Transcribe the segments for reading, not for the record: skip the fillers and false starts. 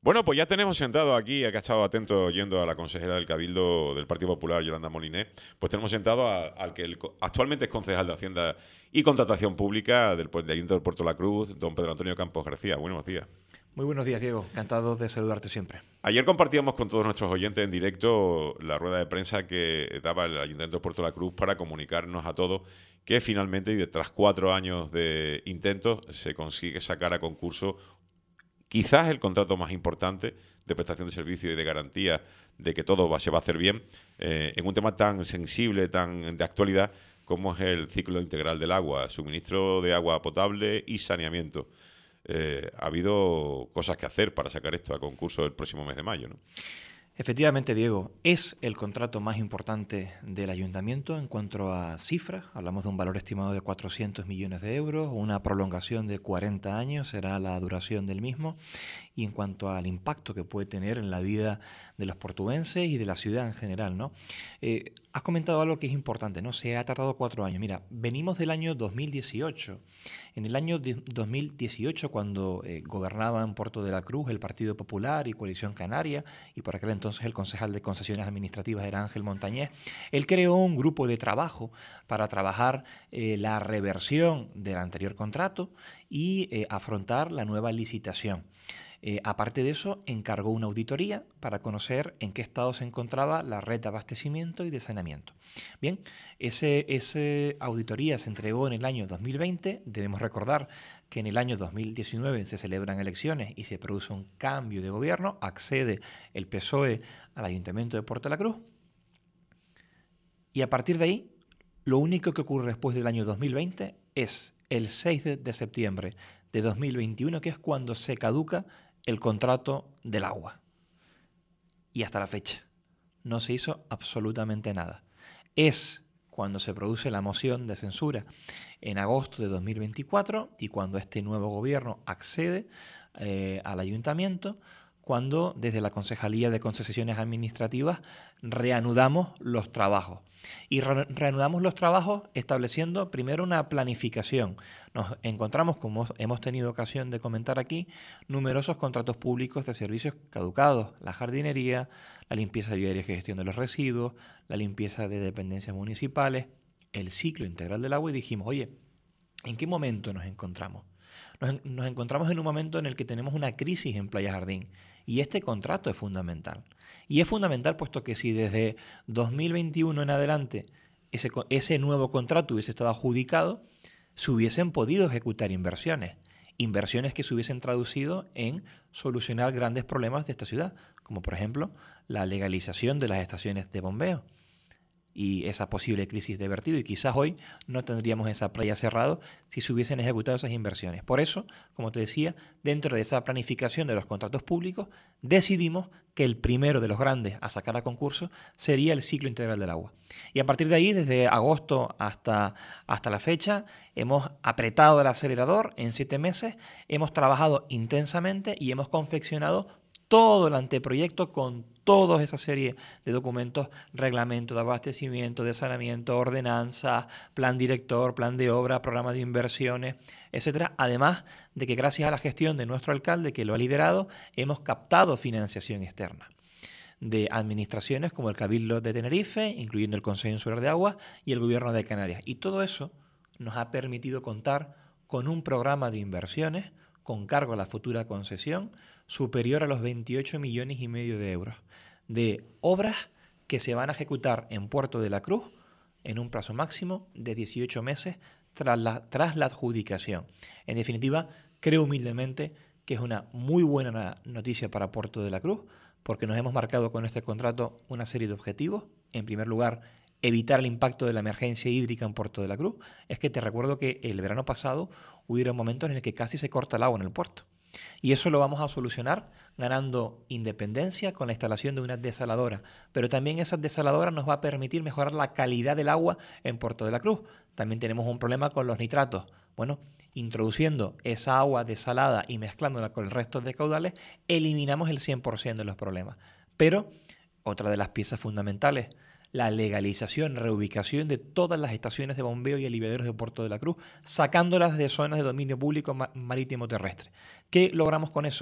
Bueno, pues ya tenemos sentado aquí, que ha estado atento oyendo a la consejera del Cabildo del Partido Popular, Yolanda Moliné, pues tenemos sentado al que actualmente es concejal de Hacienda y Contratación Pública del Ayuntamiento de Puerto La Cruz, don Pedro Antonio Campos García. Buenos días. Muy buenos días, Diego. Encantado de saludarte siempre. Ayer compartíamos con todos nuestros oyentes en directo la rueda de prensa que daba el Ayuntamiento de Puerto La Cruz para comunicarnos a todos que finalmente, y tras 4 años de intentos, se consigue sacar a concurso quizás el contrato más importante de prestación de servicio y de garantía de que todo se va a hacer bien en un tema tan sensible, tan de actualidad como es el ciclo integral del agua, suministro de agua potable y saneamiento. Ha habido cosas que hacer para sacar esto a concurso el próximo mes de mayo, ¿no? Efectivamente, Diego, es el contrato más importante del ayuntamiento en cuanto a cifras. Hablamos de un valor estimado de 400 millones de euros, una prolongación de 40 años será la duración del mismo. Y en cuanto al impacto que puede tener en la vida de los portuenses y de la ciudad en general, ¿no? Has comentado algo que es importante, ¿no? Se ha tardado 4 años. Mira, venimos del año 2018. En el año 2018, cuando gobernaba en Puerto de la Cruz el Partido Popular y Coalición Canaria, y por aquel entonces el concejal de concesiones administrativas era Ángel Montañés, él creó un grupo de trabajo para trabajar la reversión del anterior contrato y afrontar la nueva licitación. Aparte de eso, encargó una auditoría para conocer en qué estado se encontraba la red de abastecimiento y de saneamiento. Bien, esa auditoría se entregó en el año 2020. Debemos recordar que en el año 2019 se celebran elecciones y se produce un cambio de gobierno. Accede el PSOE al Ayuntamiento de Puerto de la Cruz. Y a partir de ahí, lo único que ocurre después del año 2020 es el 6 de septiembre de 2021, que es cuando se caduca el contrato del agua. Y hasta la fecha no se hizo absolutamente nada. Es cuando se produce la moción de censura en agosto de 2024 y cuando este nuevo gobierno accede al ayuntamiento, cuando desde la Concejalía de Concesiones Administrativas reanudamos los trabajos. Y reanudamos los trabajos estableciendo primero una planificación. Nos encontramos, como hemos tenido ocasión de comentar aquí, numerosos contratos públicos de servicios caducados: la jardinería, la limpieza viaria y gestión de los residuos, la limpieza de dependencias municipales, el ciclo integral del agua, y dijimos, oye, ¿en qué momento nos encontramos? Nos encontramos en un momento en el que tenemos una crisis en Playa Jardín y este contrato es fundamental. Y es fundamental puesto que si desde 2021 en adelante ese nuevo contrato hubiese estado adjudicado, se hubiesen podido ejecutar inversiones que se hubiesen traducido en solucionar grandes problemas de esta ciudad, como por ejemplo la legalización de las estaciones de bombeo y esa posible crisis de vertido, y quizás hoy no tendríamos esa playa cerrada si se hubiesen ejecutado esas inversiones. Por eso, como te decía, dentro de esa planificación de los contratos públicos, decidimos que el primero de los grandes a sacar a concurso sería el ciclo integral del agua. Y a partir de ahí, desde agosto hasta la fecha, hemos apretado el acelerador en 7 meses, hemos trabajado intensamente y hemos confeccionado todo el anteproyecto con toda esa serie de documentos: reglamento de abastecimiento, de saneamiento, ordenanza, plan director, plan de obra, programa de inversiones, etcétera. Además de que gracias a la gestión de nuestro alcalde, que lo ha liderado, hemos captado financiación externa de administraciones como el Cabildo de Tenerife, incluyendo el Consejo Insular de Agua y el Gobierno de Canarias. Y todo eso nos ha permitido contar con un programa de inversiones con cargo a la futura concesión superior a los 28,5 millones de euros de obras que se van a ejecutar en Puerto de la Cruz en un plazo máximo de 18 meses tras la adjudicación. En definitiva, creo humildemente que es una muy buena noticia para Puerto de la Cruz, porque nos hemos marcado con este contrato una serie de objetivos. En primer lugar, evitar el impacto de la emergencia hídrica en Puerto de la Cruz. Es que te recuerdo que el verano pasado hubo momentos en el que casi se corta el agua en el puerto. Y eso lo vamos a solucionar ganando independencia con la instalación de una desaladora. Pero también esa desaladora nos va a permitir mejorar la calidad del agua en Puerto de la Cruz. También tenemos un problema con los nitratos. Bueno, introduciendo esa agua desalada y mezclándola con el resto de caudales, eliminamos el 100% de los problemas. Pero otra de las piezas fundamentales: la legalización, reubicación de todas las estaciones de bombeo y aliviaderos de Puerto de la Cruz, sacándolas de zonas de dominio público marítimo terrestre. ¿Qué logramos con eso?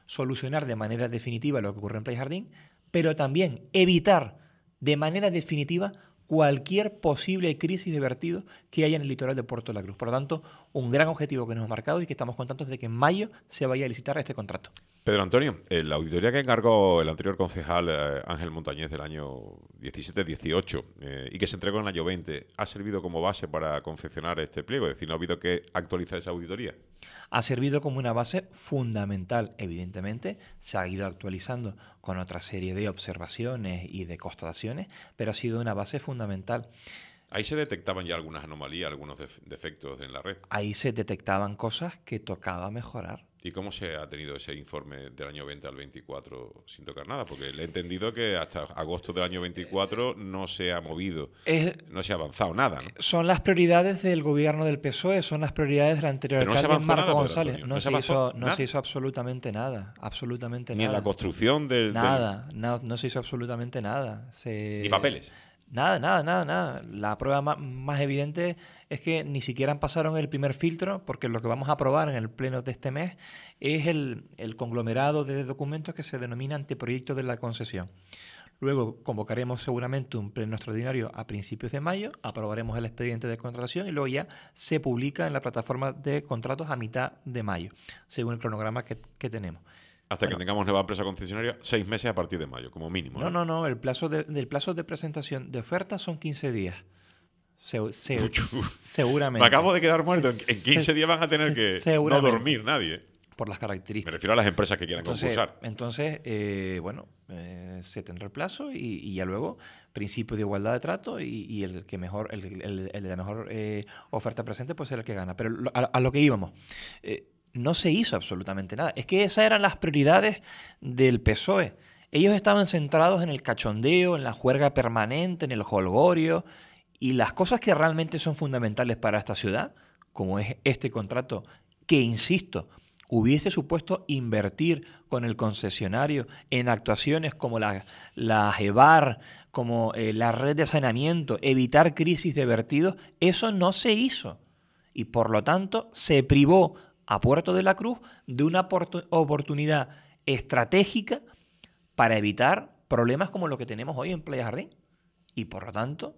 solucionar de manera definitiva lo que ocurre en Playa Jardín, pero también evitar de manera definitiva cualquier posible crisis de vertidos que haya en el litoral de Puerto de la Cruz. Por lo tanto, un gran objetivo que nos hemos marcado y que estamos contentos de que en mayo se vaya a licitar este contrato. Pedro Antonio, la auditoría que encargó el anterior concejal Ángel Montañez del año 17-18 y que se entregó en el año 20, ¿ha servido como base para confeccionar este pliego? Es decir, ¿no ha habido que actualizar esa auditoría? Ha servido como una base fundamental, evidentemente. Se ha ido actualizando con otra serie de observaciones y de constataciones, pero ha sido una base fundamental. Ahí se detectaban ya algunas anomalías, algunos defectos en la red. Ahí se detectaban cosas que tocaba mejorar. ¿Y cómo se ha tenido ese informe del año 20 al 24 sin tocar nada? Porque le he entendido que hasta agosto del año 24 no se ha movido, no se ha avanzado nada, ¿no? Son las prioridades del gobierno del PSOE, son las prioridades del anterior Pero no se alcalde avanzó Marco nada, González. Pedro No Antonio. se hizo absolutamente nada, absolutamente Ni nada. en la construcción No se hizo absolutamente nada. Ni papeles. Nada. La prueba más evidente es que ni siquiera pasaron el primer filtro, porque lo que vamos a aprobar en el pleno de este mes es el conglomerado de documentos que se denomina anteproyecto de la concesión. Luego convocaremos seguramente un pleno extraordinario a principios de mayo, aprobaremos el expediente de contratación y luego ya se publica en la plataforma de contratos a mitad de mayo, según el cronograma que tenemos. Hasta que tengamos nueva empresa concesionaria, 6 meses a partir de mayo, como mínimo. No. El plazo de presentación de ofertas son 15 días. Seguramente. Me acabo de quedar muerto. En 15 días van a tener que no dormir nadie. Por las características. Me refiero a las empresas que quieran concursar. Entonces, se tendrá el plazo y ya luego principio de igualdad de trato y el que mejor, el de la mejor oferta presente pues será el que gana. Pero a lo que íbamos. No se hizo absolutamente nada. Es que esas eran las prioridades del PSOE. Ellos estaban centrados en el cachondeo, en la juerga permanente, en el jolgorio, y las cosas que realmente son fundamentales para esta ciudad, como es este contrato, que, insisto, hubiese supuesto invertir con el concesionario en actuaciones como la EVAR, como la red de saneamiento, evitar crisis de vertidos, eso no se hizo. Y por lo tanto se privó a Puerto de la Cruz de una oportunidad estratégica para evitar problemas como lo que tenemos hoy en Playa Jardín. Y por lo tanto,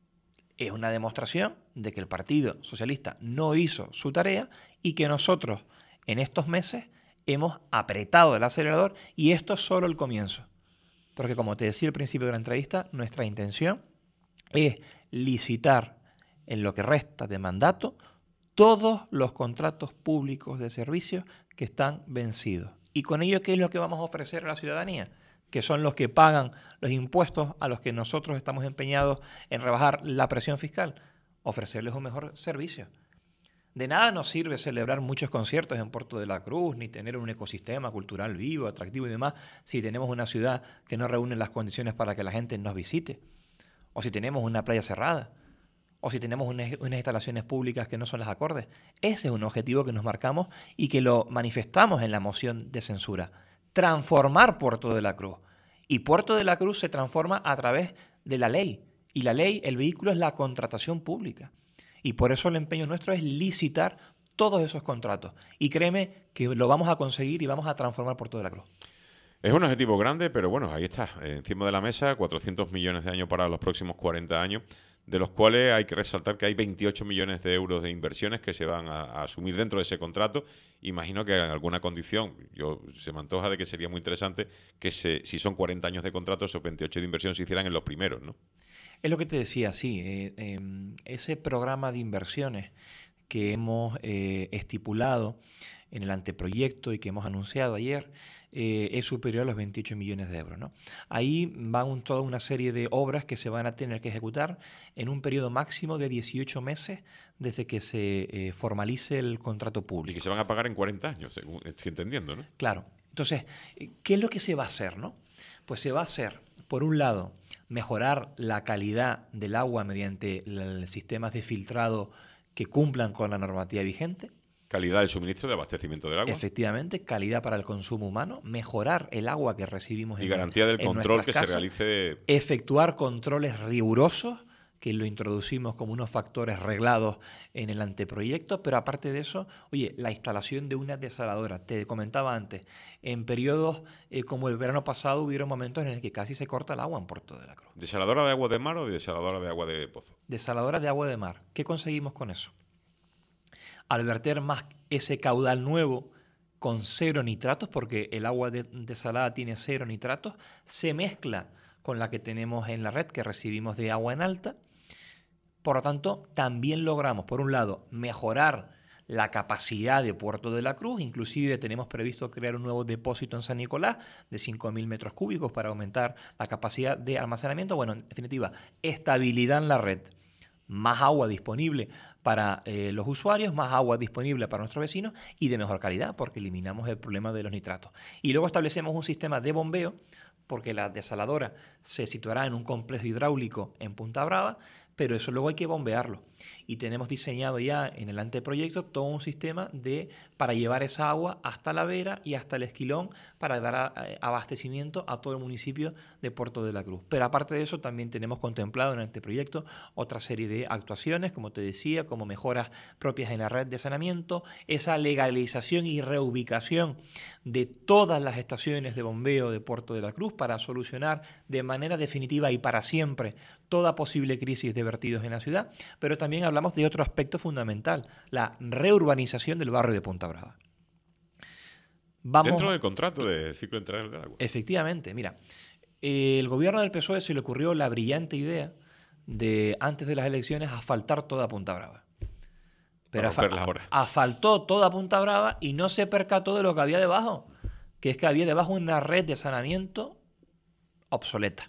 es una demostración de que el Partido Socialista no hizo su tarea y que nosotros en estos meses hemos apretado el acelerador y esto es solo el comienzo. Porque como te decía al principio de la entrevista, nuestra intención es licitar en lo que resta de mandato todos los contratos públicos de servicios que están vencidos. ¿Y con ello qué es lo que vamos a ofrecer a la ciudadanía? Que son los que pagan los impuestos a los que nosotros estamos empeñados en rebajar la presión fiscal. Ofrecerles un mejor servicio. De nada nos sirve celebrar muchos conciertos en Puerto de la Cruz, ni tener un ecosistema cultural vivo, atractivo y demás, si tenemos una ciudad que no reúne las condiciones para que la gente nos visite. O si tenemos una playa cerrada. O si tenemos unas instalaciones públicas que no son las acordes. Ese es un objetivo que nos marcamos y que lo manifestamos en la moción de censura. Transformar Puerto de la Cruz. Y Puerto de la Cruz se transforma a través de la ley. Y la ley, el vehículo es la contratación pública. Y por eso el empeño nuestro es licitar todos esos contratos. Y créeme que lo vamos a conseguir y vamos a transformar Puerto de la Cruz. Es un objetivo grande, pero bueno, ahí está, encima de la mesa, 400 millones de años para los próximos 40 años, de los cuales hay que resaltar que hay 28 millones de euros de inversiones que se van a asumir dentro de ese contrato. Imagino que en alguna condición, se me antoja de que sería muy interesante que si son 40 años de contrato, esos 28 de inversión se hicieran en los primeros, ¿no? Es lo que te decía, sí. Ese programa de inversiones que hemos estipulado en el anteproyecto y que hemos anunciado ayer es superior a los 28 millones de euros, ¿no? Ahí van toda una serie de obras que se van a tener que ejecutar en un periodo máximo de 18 meses desde que se formalice el contrato público. Y que se van a pagar en 40 años, según estoy entendiendo, ¿no? Claro. Entonces, ¿qué es lo que se va a hacer, no? Pues se va a hacer, por un lado, mejorar la calidad del agua mediante sistemas de filtrado que cumplan con la normativa vigente. Calidad del suministro de abastecimiento del agua. Efectivamente, calidad para el consumo humano, mejorar el agua que recibimos y garantía del control que casas, se realice. Efectuar controles rigurosos que lo introducimos como unos factores reglados en el anteproyecto, pero aparte de eso, oye, la instalación de una desaladora. Te comentaba antes, en periodos como el verano pasado hubieron momentos en el que casi se corta el agua en Puerto de la Cruz. ¿Desaladora de agua de mar o desaladora de agua de pozo? Desaladora de agua de mar. ¿Qué conseguimos con eso? Al verter más ese caudal nuevo con cero nitratos, porque el agua desalada tiene cero nitratos, se mezcla con la que tenemos en la red que recibimos de agua en alta. Por lo tanto, también logramos, por un lado, mejorar la capacidad de Puerto de la Cruz. Inclusive tenemos previsto crear un nuevo depósito en San Nicolás de 5.000 metros cúbicos para aumentar la capacidad de almacenamiento. Bueno, en definitiva, estabilidad en la red. Más agua disponible para los usuarios, más agua disponible para nuestros vecinos y de mejor calidad porque eliminamos el problema de los nitratos. Y luego establecemos un sistema de bombeo porque la desaladora se situará en un complejo hidráulico en Punta Brava, pero eso luego hay que bombearlo. Y tenemos diseñado ya en el anteproyecto todo un sistema para llevar esa agua hasta la Vera y hasta el Esquilón para dar abastecimiento a todo el municipio de Puerto de la Cruz. Pero aparte de eso también tenemos contemplado en el anteproyecto otra serie de actuaciones, como te decía, como mejoras propias en la red de saneamiento, esa legalización y reubicación de todas las estaciones de bombeo de Puerto de la Cruz para solucionar de manera definitiva y para siempre toda posible crisis de vertidos en la ciudad, pero también hablamos de otro aspecto fundamental, la reurbanización del barrio de Punta Brava. Dentro del contrato de ciclo integral del agua. Efectivamente, mira, el gobierno del PSOE se le ocurrió la brillante idea de, antes de las elecciones, asfaltar toda Punta Brava. Pero asfaltó toda Punta Brava y no se percató de lo que había debajo, que es que había debajo una red de saneamiento obsoleta.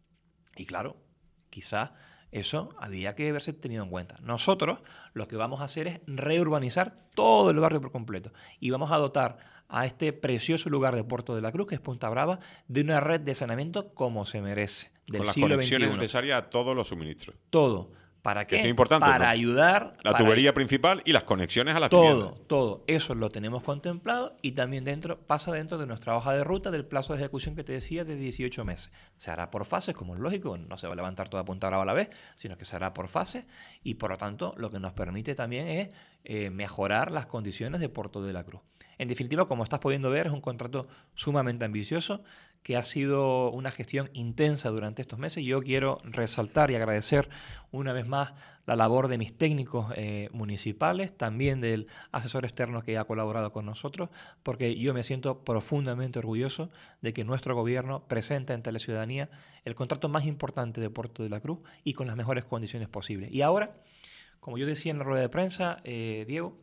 Y claro, quizás eso había que haberse tenido en cuenta. Nosotros lo que vamos a hacer es reurbanizar todo el barrio por completo y vamos a dotar a este precioso lugar de Puerto de la Cruz, que es Punta Brava, de una red de saneamiento como se merece, del siglo XXI. Con las conexiones necesarias a todos los suministros. Todo. ¿Para qué? Esto es importante, para ayudar. La tubería principal y las conexiones a la vivienda. Todo. Eso lo tenemos contemplado y también pasa dentro de nuestra hoja de ruta del plazo de ejecución que te decía de 18 meses. Se hará por fases, como es lógico, no se va a levantar toda Punta Brava a la vez, sino que se hará por fases y por lo tanto lo que nos permite también es mejorar las condiciones de Puerto de la Cruz. En definitiva, como estás pudiendo ver, es un contrato sumamente ambicioso que ha sido una gestión intensa durante estos meses. Yo quiero resaltar y agradecer una vez más la labor de mis técnicos municipales, también del asesor externo que ha colaborado con nosotros, porque yo me siento profundamente orgulloso de que nuestro gobierno presente ante la ciudadanía el contrato más importante de Puerto de la Cruz y con las mejores condiciones posibles. Y ahora, como yo decía en la rueda de prensa, Diego,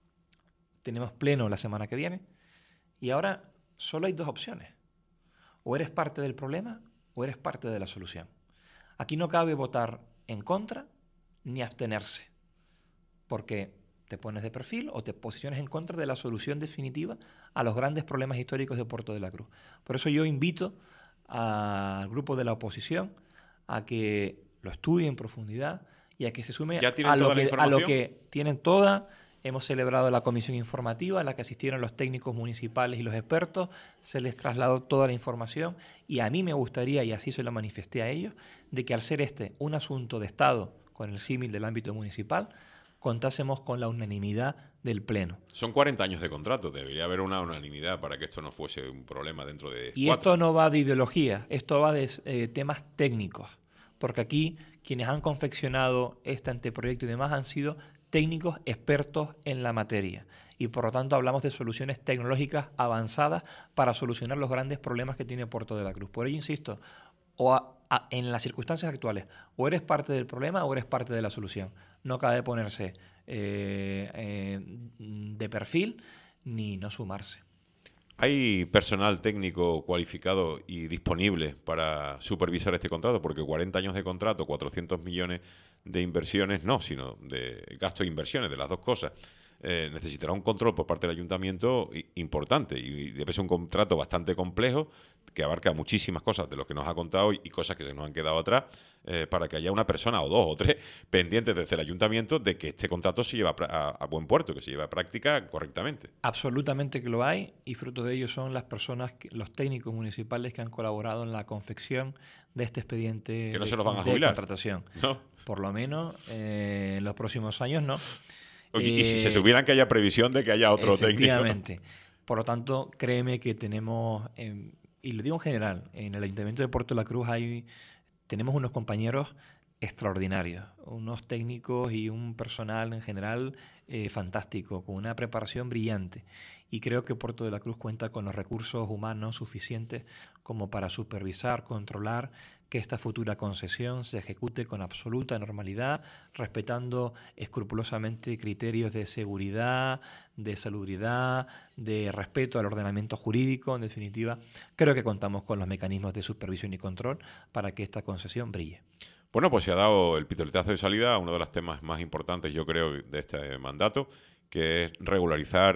tenemos pleno la semana que viene y ahora solo hay dos opciones. O eres parte del problema o eres parte de la solución. Aquí no cabe votar en contra ni abstenerse, porque te pones de perfil o te posiciones en contra de la solución definitiva a los grandes problemas históricos de Puerto de la Cruz. Por eso yo invito al grupo de la oposición a que lo estudie en profundidad y a que se sume a lo que tienen toda. Hemos celebrado la comisión informativa a la que asistieron los técnicos municipales y los expertos. Se les trasladó toda la información y a mí me gustaría, y así se lo manifesté a ellos, de que al ser un asunto de Estado con el símil del ámbito municipal, contásemos con la unanimidad del Pleno. Son 40 años de contrato, debería haber una unanimidad para que esto no fuese un problema dentro de 4. Y esto no va de ideología, esto va de temas técnicos, porque aquí quienes han confeccionado este anteproyecto y demás han sido técnicos expertos en la materia y por lo tanto hablamos de soluciones tecnológicas avanzadas para solucionar los grandes problemas que tiene Puerto de la Cruz. Por ello insisto, en las circunstancias actuales, o eres parte del problema o eres parte de la solución. No cabe ponerse de perfil ni no sumarse. ¿Hay personal técnico cualificado y disponible para supervisar este contrato? Porque 40 años de contrato, 400 millones de inversiones, no, sino de gasto e inversiones, de las dos cosas. necesitará un control por parte del ayuntamiento importante y debe ser un contrato bastante complejo que abarca muchísimas cosas de lo que nos ha contado y cosas que se nos han quedado atrás, para que haya una persona o dos o tres pendientes desde el ayuntamiento de que este contrato se lleve a buen puerto, que se lleve a práctica correctamente. Absolutamente que lo hay, y fruto de ello son las personas, los técnicos municipales que han colaborado en la confección de este expediente Que no se los van a de jubilar, contratación. ¿no? Por lo menos en los próximos años no. Y si se supieran que haya previsión de que haya otro técnico, ¿no? Efectivamente. Por lo tanto, créeme que tenemos, y lo digo en general, en el Ayuntamiento de Puerto de la Cruz tenemos unos compañeros extraordinarios, unos técnicos y un personal en general fantástico, con una preparación brillante. Y creo que Puerto de la Cruz cuenta con los recursos humanos suficientes como para supervisar, controlar que esta futura concesión se ejecute con absoluta normalidad, respetando escrupulosamente criterios de seguridad, de salubridad, de respeto al ordenamiento jurídico. En definitiva, creo que contamos con los mecanismos de supervisión y control para que esta concesión brille. Bueno, pues se ha dado el pistoletazo de salida a uno de los temas más importantes, yo creo, de este mandato, que es regularizar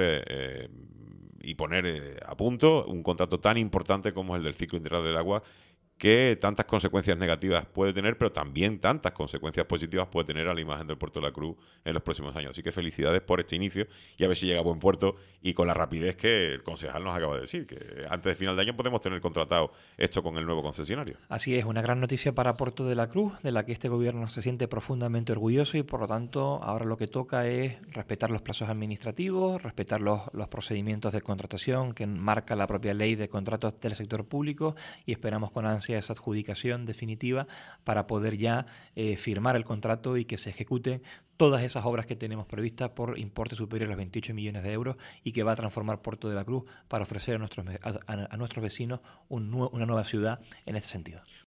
y poner a punto un contrato tan importante como es el del ciclo integral del agua, que tantas consecuencias negativas puede tener, pero también tantas consecuencias positivas puede tener a la imagen del Puerto de la Cruz en los próximos años. Así que felicidades por este inicio y a ver si llega a buen puerto y con la rapidez que el concejal nos acaba de decir, que antes de final de año podemos tener contratado esto con el nuevo concesionario. Así es, una gran noticia para Puerto de la Cruz, de la que este gobierno se siente profundamente orgulloso, y por lo tanto ahora lo que toca es respetar los plazos administrativos, respetar los procedimientos de contratación que marca la propia ley de contratos del sector público, y esperamos con ansia esa adjudicación definitiva para poder ya firmar el contrato y que se ejecuten todas esas obras que tenemos previstas por importe superior a los 28 millones de euros, y que va a transformar Puerto de la Cruz para ofrecer a nuestros vecinos una nueva ciudad en este sentido.